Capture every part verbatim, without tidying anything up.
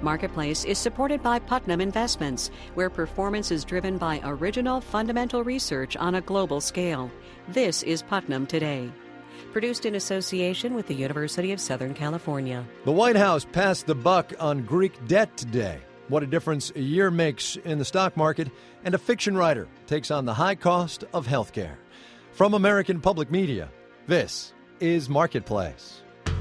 Marketplace is supported by Putnam Investments, where performance is driven by original fundamental research on a global scale. This is Putnam Today. Produced in association with the University of Southern California. The White House passed the buck on Greek debt today. What a difference a year makes in the stock market, and a fiction writer takes on the high cost of health care. From American Public Media, this is Marketplace.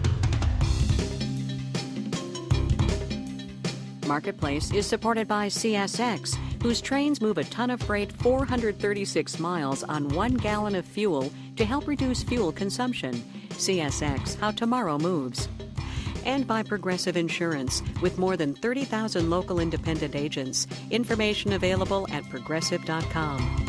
Marketplace is supported by C S X, whose trains move a ton of freight four hundred thirty-six miles on one gallon of fuel to help reduce fuel consumption. C S X, how tomorrow moves. And by Progressive Insurance, with more than thirty thousand local independent agents. Information available at progressive dot com.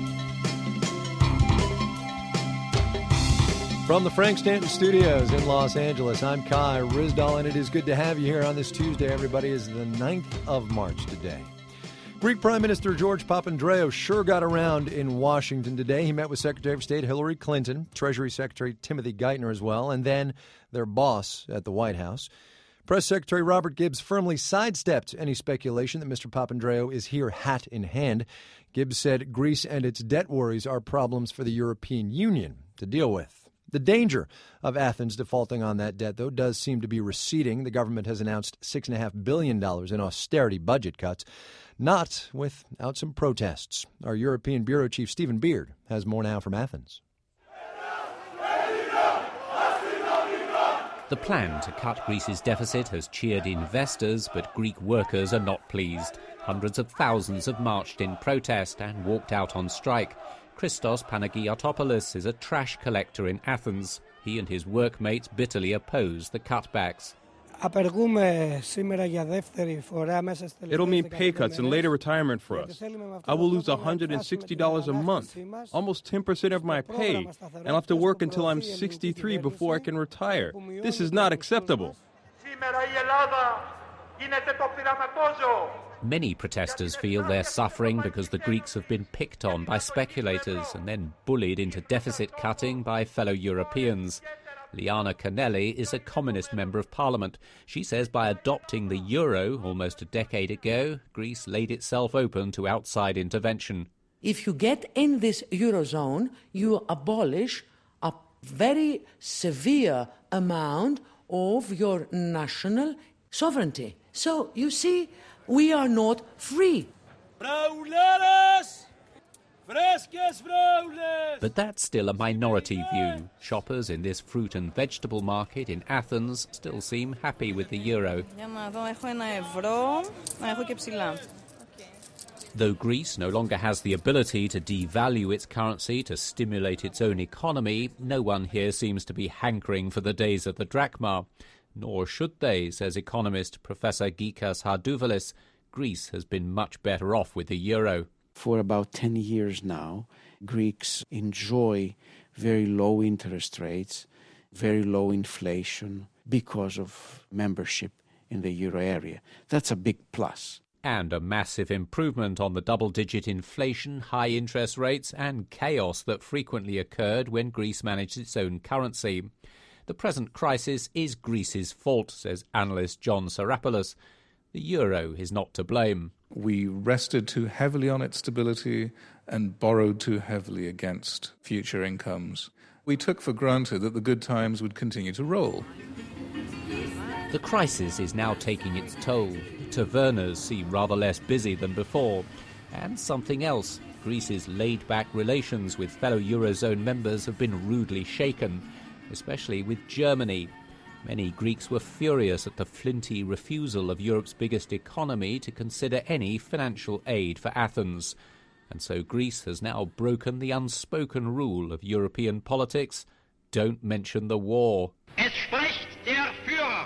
From the Frank Stanton Studios in Los Angeles, I'm Kai Ryssdal, and it is good to have you here on this Tuesday. Everybody, is the ninth of March today. Greek Prime Minister George Papandreou sure got around in Washington today. He met with Secretary of State Hillary Clinton, Treasury Secretary Timothy Geithner as well, and then their boss at the White House. Press Secretary Robert Gibbs firmly sidestepped any speculation that Mister Papandreou is here hat in hand. Gibbs said Greece and its debt worries are problems for the European Union to deal with. The danger of Athens defaulting on that debt, though, does seem to be receding. The government has announced six point five billion dollars in austerity budget cuts, not without some protests. Our European Bureau Chief Stephen Beard has more now from Athens. The plan to cut Greece's deficit has cheered investors, but Greek workers are not pleased. Hundreds of thousands have marched in protest and walked out on strike. Christos Panagiotopoulos is a trash collector in Athens. He and his workmates bitterly oppose the cutbacks. It'll mean pay cuts and later retirement for us. I will lose one hundred sixty dollars a month, almost ten percent of my pay, and I'll have to work until I'm sixty-three before I can retire. This is not acceptable. Many protesters feel they're suffering because the Greeks have been picked on by speculators and then bullied into deficit cutting by fellow Europeans. Liana Kanelli is a communist member of parliament. She says by adopting the euro almost a decade ago, Greece laid itself open to outside intervention. If you get in this eurozone, you abolish a very severe amount of your national sovereignty. So, you see, we are not free. But that's still a minority view. Shoppers in this fruit and vegetable market in Athens still seem happy with the euro. Though Greece no longer has the ability to devalue its currency to stimulate its own economy, no one here seems to be hankering for the days of the drachma. Nor should they, says economist Professor Gikas Hardouvalis. Greece has been much better off with the euro. For about ten years now, Greeks enjoy very low interest rates, very low inflation because of membership in the euro area. That's a big plus. And a massive improvement on the double-digit inflation, high interest rates and chaos that frequently occurred when Greece managed its own currency. The present crisis is Greece's fault, says analyst John Sarapoulos. The euro is not to blame. We rested too heavily on its stability and borrowed too heavily against future incomes. We took for granted that the good times would continue to roll. The crisis is now taking its toll. Tavernas seem rather less busy than before. And something else. Greece's laid-back relations with fellow Eurozone members have been rudely shaken, especially with Germany. Many Greeks were furious at the flinty refusal of Europe's biggest economy to consider any financial aid for Athens. And so Greece has now broken the unspoken rule of European politics: don't mention the war. Es spricht der Führer.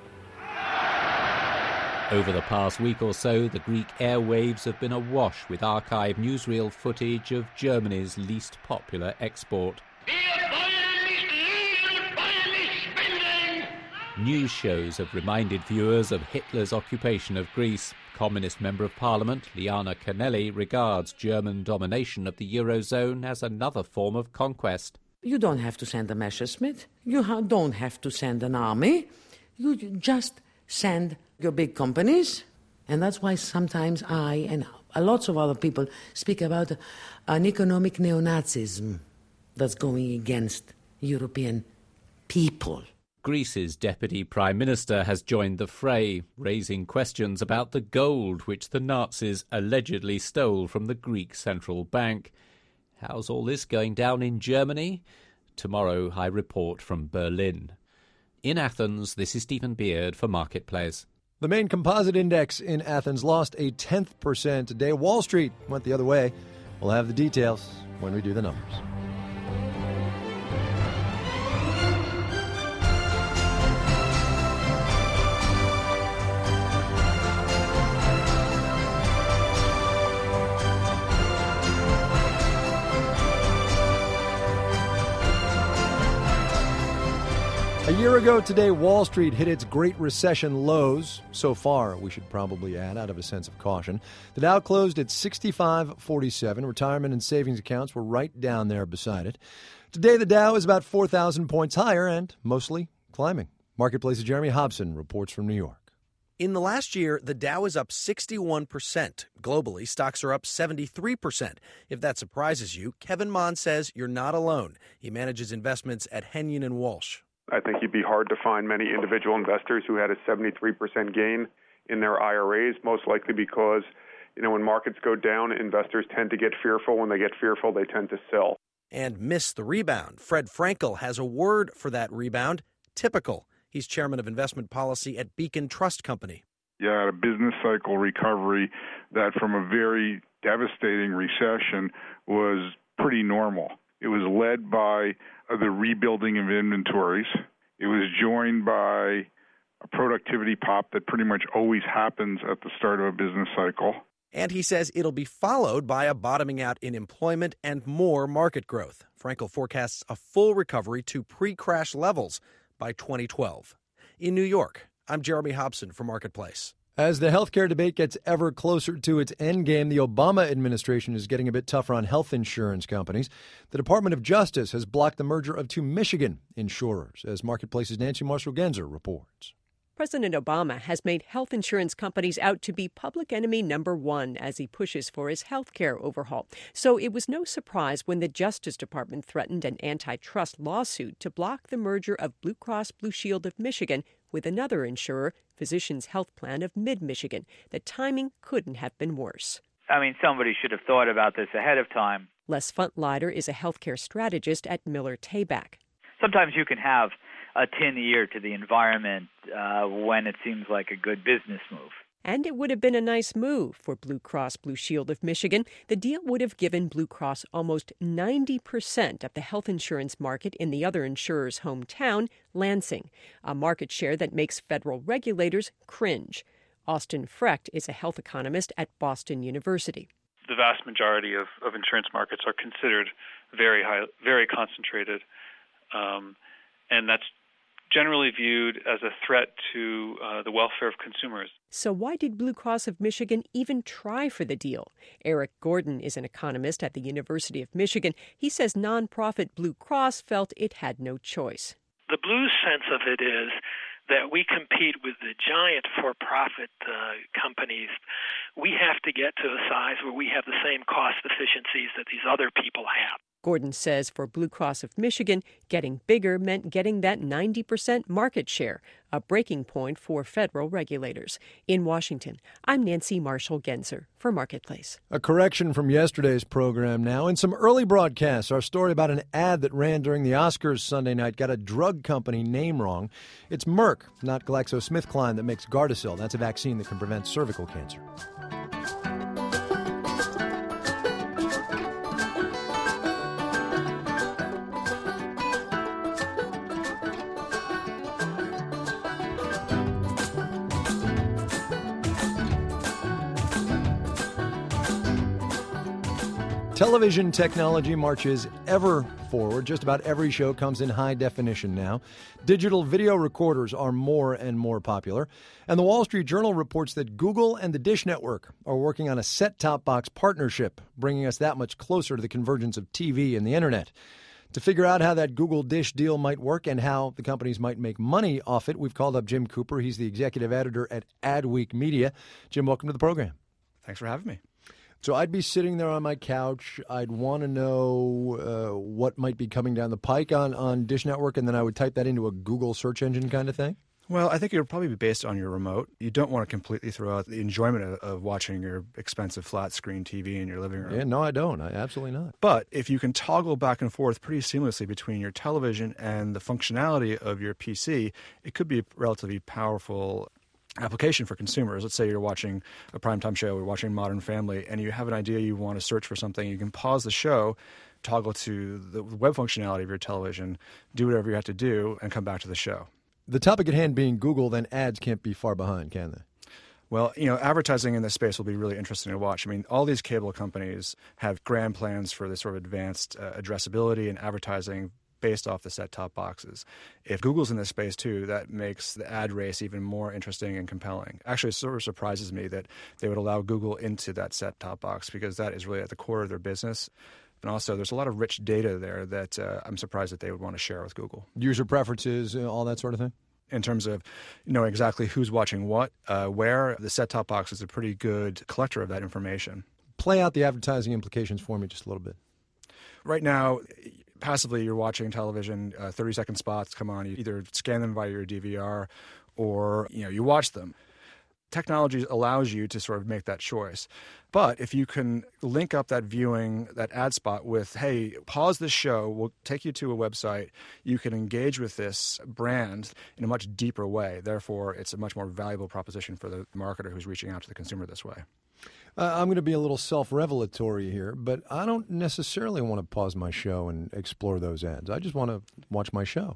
Over the past week or so, the Greek airwaves have been awash with archived newsreel footage of Germany's least popular export. News shows have reminded viewers of Hitler's occupation of Greece. Communist Member of Parliament Liana Kanelli regards German domination of the Eurozone as another form of conquest. You don't have to send a Messerschmitt. You ha- don't have to send an army. You just send your big companies. And that's why sometimes I and lots of other people speak about an economic neo-Nazism that's going against European people. Greece's deputy prime minister has joined the fray, raising questions about the gold which the Nazis allegedly stole from the Greek central bank. How's all this going down in Germany? Tomorrow I report from Berlin. In Athens, this is Stephen Beard for Marketplace. The main composite index in Athens lost a tenth percent today. Wall Street went the other way. We'll have the details when we do the numbers. A year ago today, Wall Street hit its Great Recession lows. So far, we should probably add, out of a sense of caution. The Dow closed at sixty-five forty-seven. Retirement and savings accounts were right down there beside it. Today, the Dow is about four thousand points higher and mostly climbing. Marketplace's Jeremy Hobson reports from New York. In the last year, the Dow is up sixty-one percent. Globally, stocks are up seventy-three percent. If that surprises you, Kevin Mon says you're not alone. He manages investments at Hennion and Walsh. I think you'd be hard to find many individual investors who had a seventy-three percent gain in their I R As, most likely because, you know, when markets go down, investors tend to get fearful. When they get fearful, they tend to sell. And miss the rebound. Fred Frankel has a word for that rebound, typical. He's chairman of investment policy at Beacon Trust Company. You had a business cycle recovery that from a very devastating recession was pretty normal. It was led by the rebuilding of inventories. It was joined by a productivity pop that pretty much always happens at the start of a business cycle. And he says it'll be followed by a bottoming out in employment and more market growth. Frankel forecasts a full recovery to pre-crash levels by twenty twelve. In New York, I'm Jeremy Hobson for Marketplace. As the healthcare debate gets ever closer to its endgame, the Obama administration is getting a bit tougher on health insurance companies. The Department of Justice has blocked the merger of two Michigan insurers, as Marketplace's Nancy Marshall-Genzer reports. President Obama has made health insurance companies out to be public enemy number one as he pushes for his health care overhaul. So it was no surprise when the Justice Department threatened an antitrust lawsuit to block the merger of Blue Cross Blue Shield of Michigan with another insurer, Physicians Health Plan of Mid-Michigan. The timing couldn't have been worse. I mean, somebody should have thought about this ahead of time. Les Funtleider is a healthcare strategist at Miller Tabak. Sometimes you can have a tin ear to the environment uh, when it seems like a good business move. And it would have been a nice move for Blue Cross Blue Shield of Michigan. The deal would have given Blue Cross almost ninety percent of the health insurance market in the other insurer's hometown, Lansing, a market share that makes federal regulators cringe. Austin Frecht is a health economist at Boston University. The vast majority of, of insurance markets are considered very high, very concentrated, um, and that's generally viewed as a threat to uh, the welfare of consumers. So why did Blue Cross of Michigan even try for the deal? Eric Gordon is an economist at the University of Michigan. He says nonprofit Blue Cross felt it had no choice. The blue sense of it is that we compete with the giant for-profit uh, companies. We have to get to a size where we have the same cost efficiencies that these other people have. Gordon says for Blue Cross of Michigan, getting bigger meant getting that ninety percent market share, a breaking point for federal regulators. In Washington, I'm Nancy Marshall-Genzer for Marketplace. A correction from yesterday's program now. In some early broadcasts, our story about an ad that ran during the Oscars Sunday night got a drug company name wrong. It's Merck, not GlaxoSmithKline, that makes Gardasil. That's a vaccine that can prevent cervical cancer. Television technology marches ever forward. Just about every show comes in high definition now. Digital video recorders are more and more popular. And the Wall Street Journal reports that Google and the Dish Network are working on a set-top box partnership, bringing us that much closer to the convergence of T V and the Internet. To figure out how that Google Dish deal might work and how the companies might make money off it, we've called up Jim Cooper. He's the executive editor at Adweek Media. Jim, welcome to the program. Thanks for having me. So I'd be sitting there on my couch. I'd want to know uh, what might be coming down the pike on, on Dish Network, and then I would type that into a Google search engine kind of thing? Well, I think it would probably be based on your remote. You don't want to completely throw out the enjoyment of, of watching your expensive flat-screen T V in your living room. Yeah, no, I don't. I absolutely not. But if you can toggle back and forth pretty seamlessly between your television and the functionality of your P C, it could be a relatively powerful application for consumers. Let's say you're watching a primetime show, you're watching Modern Family, and you have an idea you want to search for something. You can pause the show, toggle to the web functionality of your television, do whatever you have to do, and come back to the show. The topic at hand being Google, then ads can't be far behind, can they? Well, you know, advertising in this space will be really interesting to watch. I mean, all these cable companies have grand plans for this sort of advanced uh, addressability and advertising based off the set-top boxes. If Google's in this space too, that makes the ad race even more interesting and compelling. Actually, it sort of surprises me that they would allow Google into that set-top box because that is really at the core of their business. And also, there's a lot of rich data there that uh, I'm surprised that they would want to share with Google. User preferences, all that sort of thing? In terms of knowing exactly who's watching what, uh, where, the set-top box is a pretty good collector of that information. Play out the advertising implications for me just a little bit. Right now, passively, you're watching television, uh, thirty-second spots come on. You either scan them via your D V R or, you know, you watch them. Technology allows you to sort of make that choice. But if you can link up that viewing, that ad spot with, hey, pause this show, we'll take you to a website, you can engage with this brand in a much deeper way. Therefore, it's a much more valuable proposition for the marketer who's reaching out to the consumer this way. Uh, I'm going to be a little self-revelatory here, but I don't necessarily want to pause my show and explore those ads. I just want to watch my show.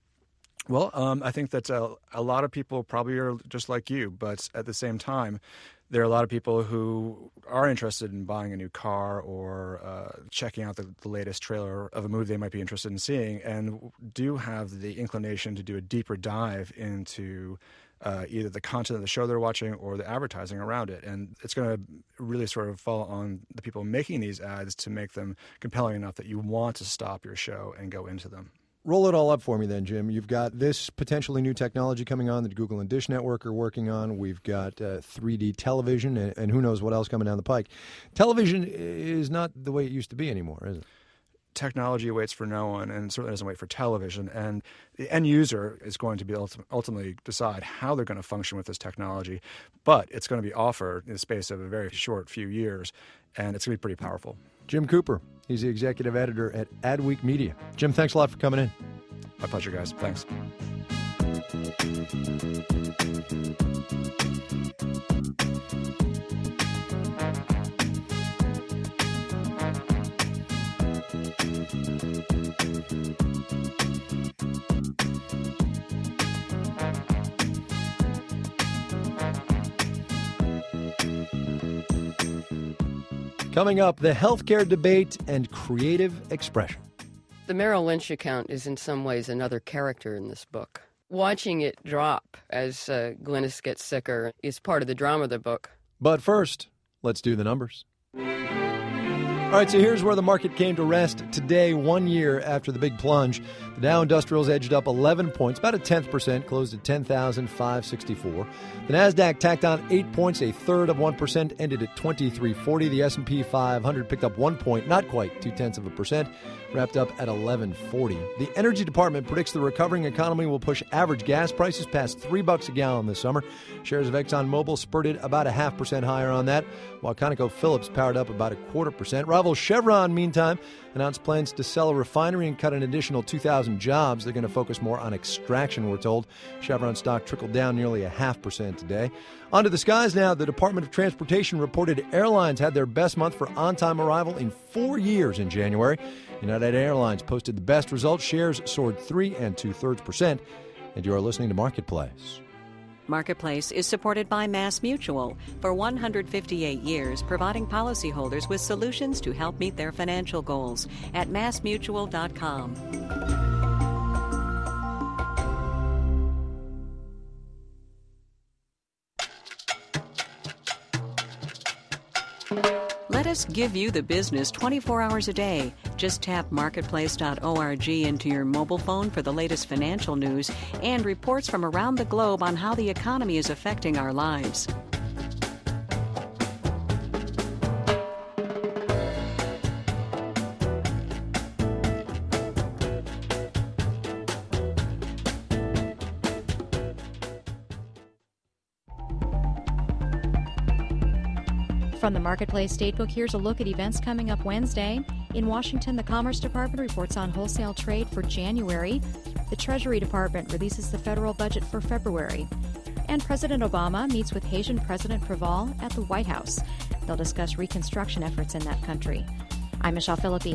Well, um, I think that uh, a lot of people probably are just like you, but at the same time, there are a lot of people who are interested in buying a new car or uh, checking out the, the latest trailer of a movie they might be interested in seeing and do have the inclination to do a deeper dive into uh, either the content of the show they're watching or the advertising around it. And it's going to really sort of fall on the people making these ads to make them compelling enough that you want to stop your show and go into them. Roll it all up for me then, Jim. You've got this potentially new technology coming on that Google and Dish Network are working on. We've got uh, three D television and, and who knows what else coming down the pike. Television is not the way it used to be anymore, is it? Technology waits for no one and certainly doesn't wait for television. And the end user is going to be ulti- ultimately decide how they're going to function with this technology. But it's going to be offered in the space of a very short few years, and it's going to be pretty powerful. Jim Cooper, he's the executive editor at Adweek Media. Jim, thanks a lot for coming in. My pleasure, guys. Thanks. Coming up, the healthcare debate and creative expression. The Merrill Lynch account is in some ways another character in this book. Watching it drop as uh, Glynis gets sicker is part of the drama of the book. But first, let's do the numbers. All right, so here's where the market came to rest today, one year after the big plunge. The Dow Industrials edged up eleven points, about a tenth percent, closed at ten thousand five hundred sixty-four. The Nasdaq tacked on eight points, a third of one percent, ended at twenty-three forty. The S and P five hundred picked up one point, not quite two-tenths of a percent, wrapped up at eleven forty. The Energy Department predicts the recovering economy will push average gas prices past three bucks a gallon this summer. Shares of ExxonMobil spurted about a half percent higher on that, while ConocoPhillips powered up about a quarter percent. Rival Chevron, meantime, announced plans to sell a refinery and cut an additional two thousand jobs. They're going to focus more on extraction, we're told. Chevron stock trickled down nearly a half percent today. On to the skies now. The Department of Transportation reported airlines had their best month for on-time arrival in four years in January. United Airlines posted the best results. Shares soared three and two-thirds percent. And you are listening to Marketplace. Marketplace is supported by MassMutual for one hundred fifty-eight years, providing policyholders with solutions to help meet their financial goals at mass mutual dot com. Let us give you the business twenty-four hours a day. Just tap marketplace dot org into your mobile phone for the latest financial news and reports from around the globe on how the economy is affecting our lives. From the Marketplace Statebook, here's a look at events coming up Wednesday. In Washington, the Commerce Department reports on wholesale trade for January. The Treasury Department releases the federal budget for February. And President Obama meets with Haitian President Preval at the White House. They'll discuss reconstruction efforts in that country. I'm Michelle Philippi.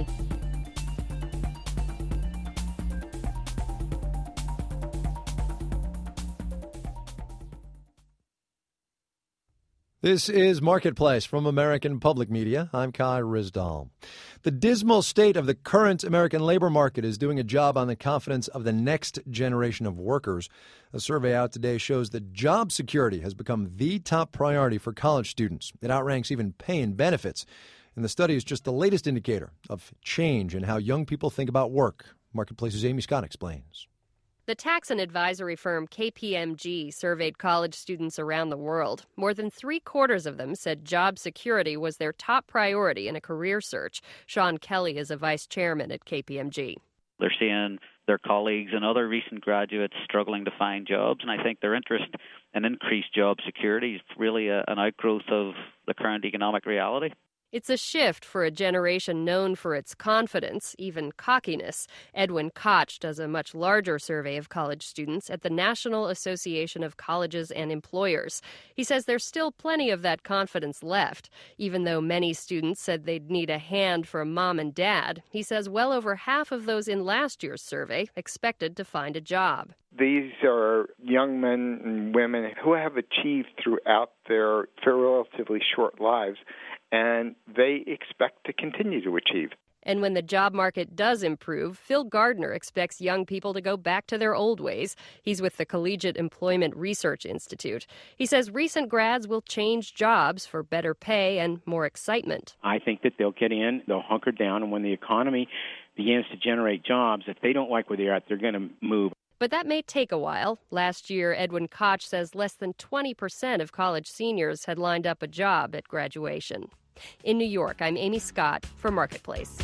This is Marketplace from American Public Media. I'm Kai Ryssdal. The dismal state of the current American labor market is doing a job on the confidence of the next generation of workers. A survey out today shows that job security has become the top priority for college students. It outranks even pay and benefits. And the study is just the latest indicator of change in how young people think about work. Marketplace's Amy Scott explains. The tax and advisory firm K P M G surveyed college students around the world. More than three-quarters of them said job security was their top priority in a career search. Sean Kelly is a vice chairman at K P M G. They're seeing their colleagues and other recent graduates struggling to find jobs, and I think their interest in increased job security is really a, an outgrowth of the current economic reality. It's a shift for a generation known for its confidence, even cockiness. Edwin Koch does a much larger survey of college students at the National Association of Colleges and Employers. He says there's still plenty of that confidence left. Even though many students said they'd need a hand from mom and dad, he says well over half of those in last year's survey expected to find a job. These are young men and women who have achieved throughout their relatively short lives, and they expect to continue to achieve. And when the job market does improve, Phil Gardner expects young people to go back to their old ways. He's with the Collegiate Employment Research Institute. He says recent grads will change jobs for better pay and more excitement. I think that they'll get in, they'll hunker down, and when the economy begins to generate jobs, if they don't like where they're at, they're going to move. But that may take a while. Last year, Edwin Koch says less than twenty percent of college seniors had lined up a job at graduation. In New York, I'm Amy Scott for Marketplace.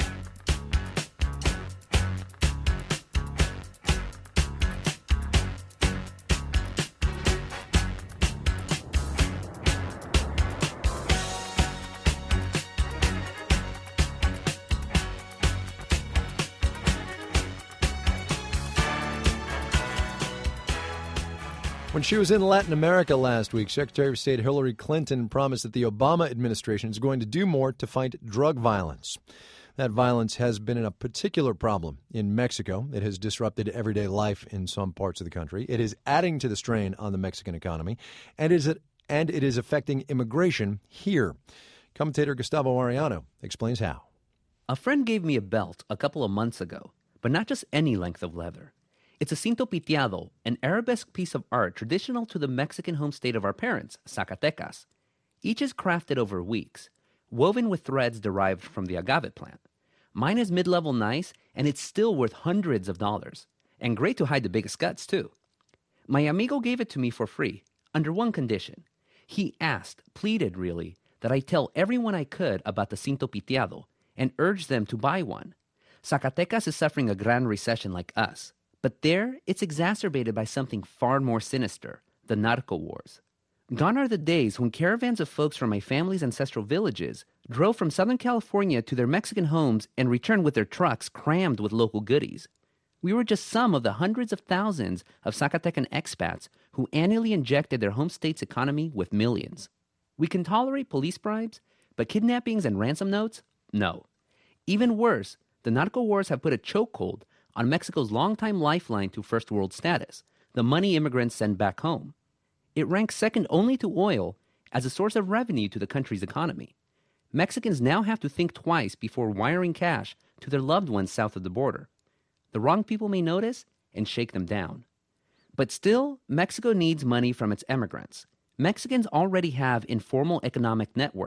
When she was in Latin America last week, Secretary of State Hillary Clinton promised that the Obama administration is going to do more to fight drug violence. That violence has been a particular problem in Mexico. It has disrupted everyday life in some parts of the country. It is adding to the strain on the Mexican economy, and is it, and it is affecting immigration here. Commentator Gustavo Arellano explains how. A friend gave me a belt a couple of months ago, but not just any length of leather. It's a cinto piteado, an arabesque piece of art traditional to the Mexican home state of our parents, Zacatecas. Each is crafted over weeks, woven with threads derived from the agave plant. Mine is mid-level nice, and it's still worth hundreds of dollars. And great to hide the biggest guts, too. My amigo gave it to me for free, under one condition. He asked, pleaded really, that I tell everyone I could about the cinto piteado, and urged them to buy one. Zacatecas is suffering a grand recession like us. But there, it's exacerbated by something far more sinister, the narco wars. Gone are the days when caravans of folks from my family's ancestral villages drove from Southern California to their Mexican homes and returned with their trucks crammed with local goodies. We were just some of the hundreds of thousands of Zacatecan expats who annually injected their home state's economy with millions. We can tolerate police bribes, but kidnappings and ransom notes? No. Even worse, the narco wars have put a chokehold on Mexico's longtime lifeline to first world status, the money immigrants send back home. It ranks second only to oil as a source of revenue to the country's economy. Mexicans now have to think twice before wiring cash to their loved ones south of the border. The wrong people may notice and shake them down. But still, Mexico needs money from its immigrants. Mexicans already have informal economic networks,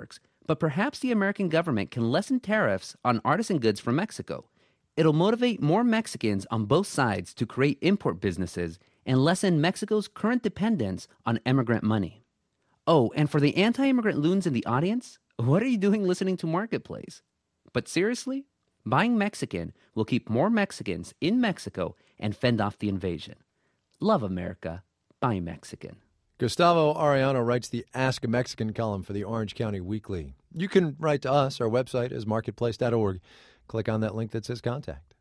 But perhaps the American government can lessen tariffs on artisan goods from Mexico. It'll motivate more Mexicans on both sides to create import businesses and lessen Mexico's current dependence on immigrant money. Oh, and for the anti-immigrant loons in the audience, what are you doing listening to Marketplace? But seriously, buying Mexican will keep more Mexicans in Mexico and fend off the invasion. Love America. Buy Mexican. Gustavo Arellano writes the Ask a Mexican column for the Orange County Weekly. You can write to us. Our website is marketplace dot org. Click on that link that says contact.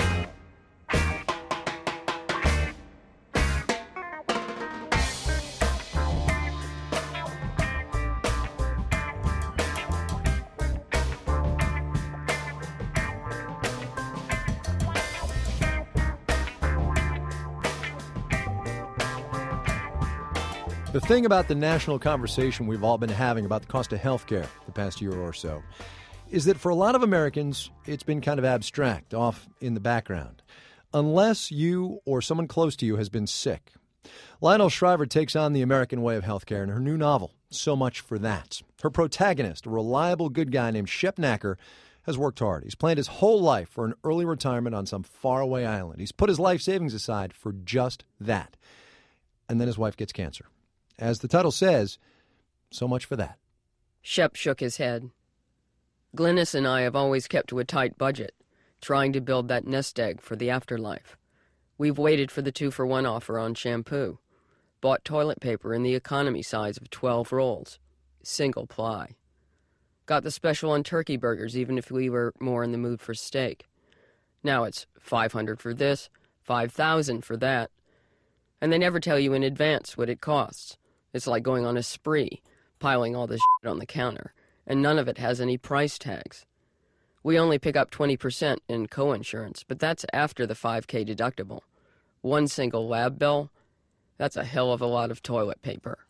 The thing about the national conversation we've all been having about the cost of health care the past year or so is that for a lot of Americans, it's been kind of abstract, off in the background, unless you or someone close to you has been sick. Lionel Shriver takes on the American way of healthcare in her new novel, So Much for That. Her protagonist, a reliable good guy named Shep Nacker, has worked hard. He's planned his whole life for an early retirement on some faraway island. He's put his life savings aside for just that. And then his wife gets cancer. As the title says, so much for that. Shep shook his head. Glynis and I have always kept to a tight budget, trying to build that nest egg for the afterlife. We've waited for the two-for-one offer on shampoo, bought toilet paper in the economy size of twelve rolls, single ply. Got the special on turkey burgers even if we were more in the mood for steak. Now it's five hundred for this, five thousand for that. And they never tell you in advance what it costs. It's like going on a spree, piling all this shit on the counter, and none of it has any price tags. We only pick up twenty percent in co-insurance, but that's after the five K deductible. One single lab bill, that's a hell of a lot of toilet paper.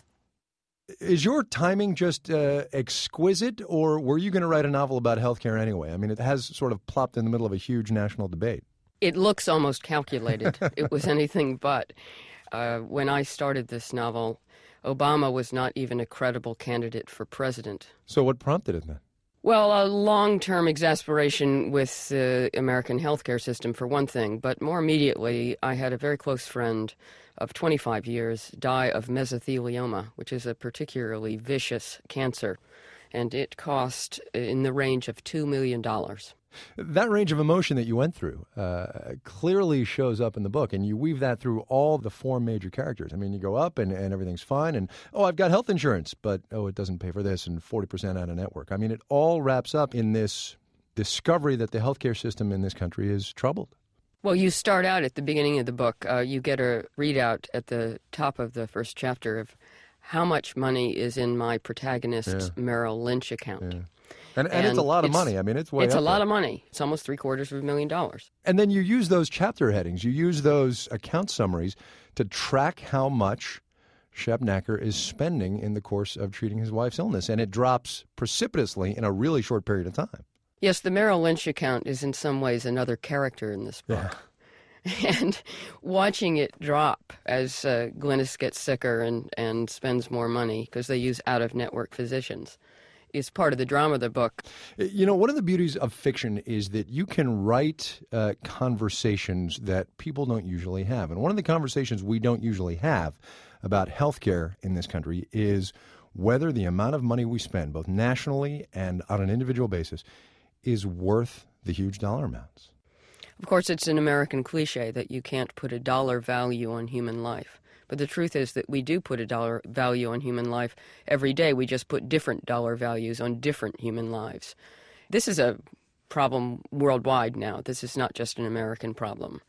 Is your timing just uh, exquisite, or were you going to write a novel about healthcare anyway? I mean, it has sort of plopped in the middle of a huge national debate. It looks almost calculated. It was anything but. Uh, when I started this novel, Obama was not even a credible candidate for president. So what prompted it then? Well, a long-term exasperation with the American healthcare system, for one thing, but more immediately, I had a very close friend of twenty-five years die of mesothelioma, which is a particularly vicious cancer, and it cost in the range of two million dollars. That range of emotion that you went through uh, clearly shows up in the book, and you weave that through all the four major characters. I mean, you go up and, and everything's fine, and, oh, I've got health insurance, but, oh, it doesn't pay for this, and forty percent out of network. I mean, it all wraps up in this discovery that the healthcare system in this country is troubled. Well, you start out at the beginning of the book. Uh, you get a readout at the top of the first chapter of how much money is in my protagonist's yeah. Merrill Lynch account. Yeah. And, and, and it's a lot of money. I mean, it's way It's up a lot there. of money. It's almost three quarters of a million dollars. And then you use those chapter headings. You use those account summaries to track how much Shep Nacker is spending in the course of treating his wife's illness. And it drops precipitously in a really short period of time. Yes, the Merrill Lynch account is in some ways another character in this book. Yeah. And watching it drop as uh, Glynis gets sicker and, and spends more money because they use out-of-network physicians is part of the drama of the book. You know, one of the beauties of fiction is that you can write uh, conversations that people don't usually have. And one of the conversations we don't usually have about healthcare in this country is whether the amount of money we spend, both nationally and on an individual basis, is worth the huge dollar amounts. Of course, it's an American cliche that you can't put a dollar value on human life. But the truth is that we do put a dollar value on human life every day. We just put different dollar values on different human lives. This is a problem worldwide now. This is not just an American problem.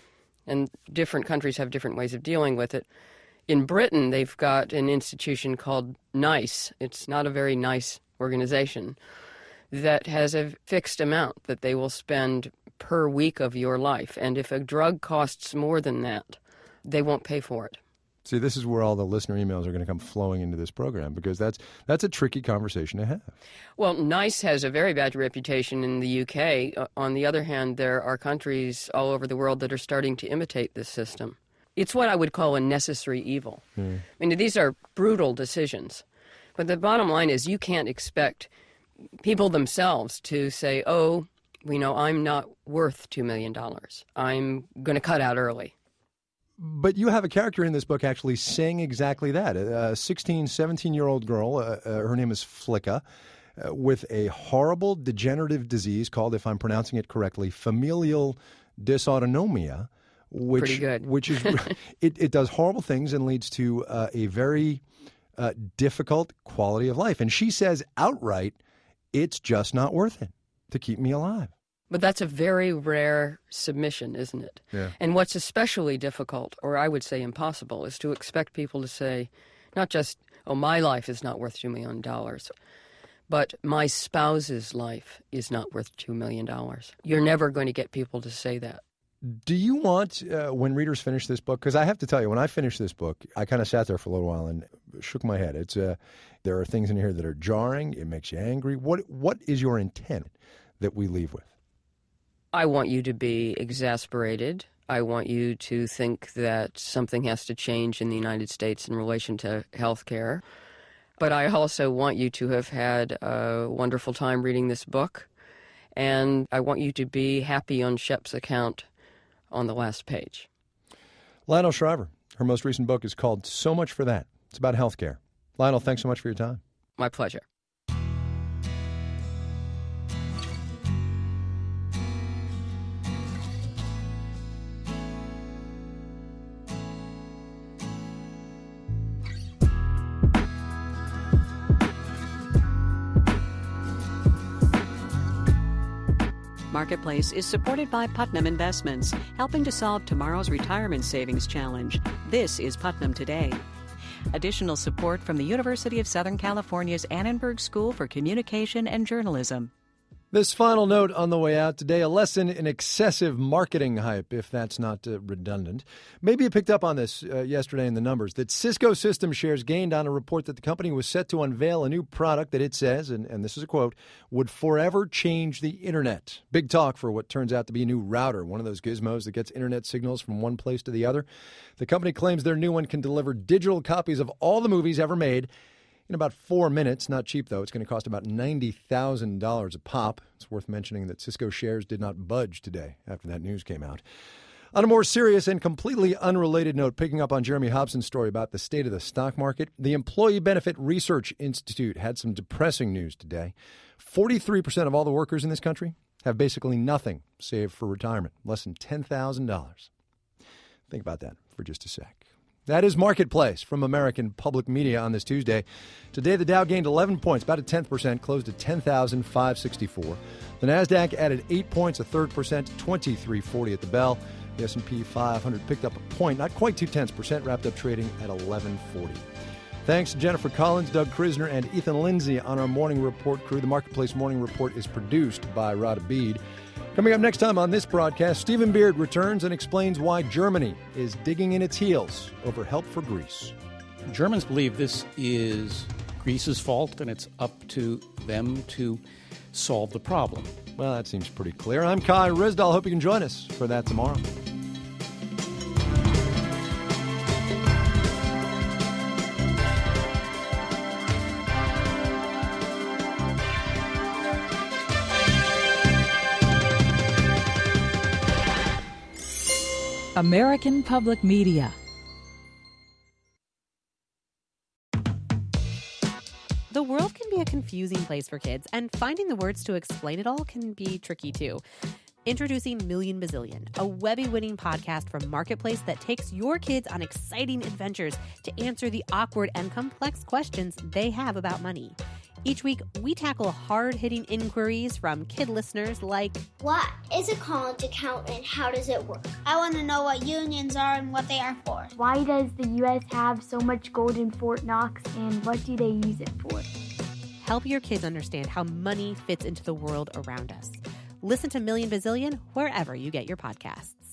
And different countries have different ways of dealing with it. In Britain, they've got an institution called NICE. It's not a very nice organization that has a fixed amount that they will spend per week of your life. And if a drug costs more than that, they won't pay for it. See, this is where all the listener emails are going to come flowing into this program, because that's that's a tricky conversation to have. Well, NICE has a very bad reputation in the U K. Uh, on the other hand, there are countries all over the world that are starting to imitate this system. It's what I would call a necessary evil. Mm. I mean, these are brutal decisions. But the bottom line is you can't expect people themselves to say, oh, you know, I'm not worth two million dollars. I'm going to cut out early. But you have a character in this book actually saying exactly that. A sixteen, seventeen-year-old girl, uh, uh, her name is Flicka, uh, with a horrible degenerative disease called, if I'm pronouncing it correctly, familial dysautonomia, which, Pretty good. which is it, it does horrible things and leads to uh, a very uh, difficult quality of life. And she says outright, it's just not worth it to keep me alive. But that's a very rare submission, isn't it? Yeah. And what's especially difficult, or I would say impossible, is to expect people to say, not just, oh, my life is not worth two million dollars, but my spouse's life is not worth two million dollars. You're never going to get people to say that. Do you want, uh, when readers finish this book, because I have to tell you, when I finished this book, I kind of sat there for a little while and shook my head. It's uh, there are things in here that are jarring. It makes you angry. What What is your intent that we leave with? I want you to be exasperated. I want you to think that something has to change in the United States in relation to health care. But I also want you to have had a wonderful time reading this book. And I want you to be happy on Shep's account on the last page. Lionel Shriver, her most recent book is called So Much for That. It's about health care. Lionel, thanks so much for your time. My pleasure. Marketplace is supported by Putnam Investments, helping to solve tomorrow's retirement savings challenge. This is Putnam Today. Additional support from the University of Southern California's Annenberg School for Communication and Journalism. This final note on the way out today, a lesson in excessive marketing hype, if that's not uh, redundant. Maybe you picked up on this uh, yesterday in the numbers, that Cisco Systems shares gained on a report that the company was set to unveil a new product that it says, and, and this is a quote, would forever change the internet. Big talk for what turns out to be a new router, one of those gizmos that gets internet signals from one place to the other. The company claims their new one can deliver digital copies of all the movies ever made in about four minutes. Not cheap, though. It's going to cost about ninety thousand dollars a pop. It's worth mentioning that Cisco shares did not budge today after that news came out. On a more serious and completely unrelated note, picking up on Jeremy Hobson's story about the state of the stock market, the Employee Benefit Research Institute had some depressing news today. forty-three percent of all the workers in this country have basically nothing saved for retirement, less than ten thousand dollars. Think about that for just a sec. That is Marketplace from American Public Media on this Tuesday. Today, the Dow gained eleven points, about a tenth percent, closed at ten thousand five hundred sixty-four. The Nasdaq added eight points, a third percent, twenty-three forty at the bell. The S and P five hundred picked up a point, not quite two-tenths percent, wrapped up trading at eleven forty. Thanks to Jennifer Collins, Doug Krisner, and Ethan Lindsay on our Morning Report crew. The Marketplace Morning Report is produced by Rada Bede. Coming up next time on this broadcast, Stephen Beard returns and explains why Germany is digging in its heels over help for Greece. Germans believe this is Greece's fault, and it's up to them to solve the problem. Well, that seems pretty clear. I'm Kai Ryssdal. Hope you can join us for that tomorrow. American Public Media. The world can be a confusing place for kids, and finding the words to explain it all can be tricky too. Introducing Million Bazillion, a Webby-winning podcast from Marketplace that takes your kids on exciting adventures to answer the awkward and complex questions they have about money. Each week, we tackle hard-hitting inquiries from kid listeners like, what is a college account and how does it work? I want to know what unions are and what they are for. Why does the U S have so much gold in Fort Knox, and what do they use it for? Help your kids understand how money fits into the world around us. Listen to Million Bazillion wherever you get your podcasts.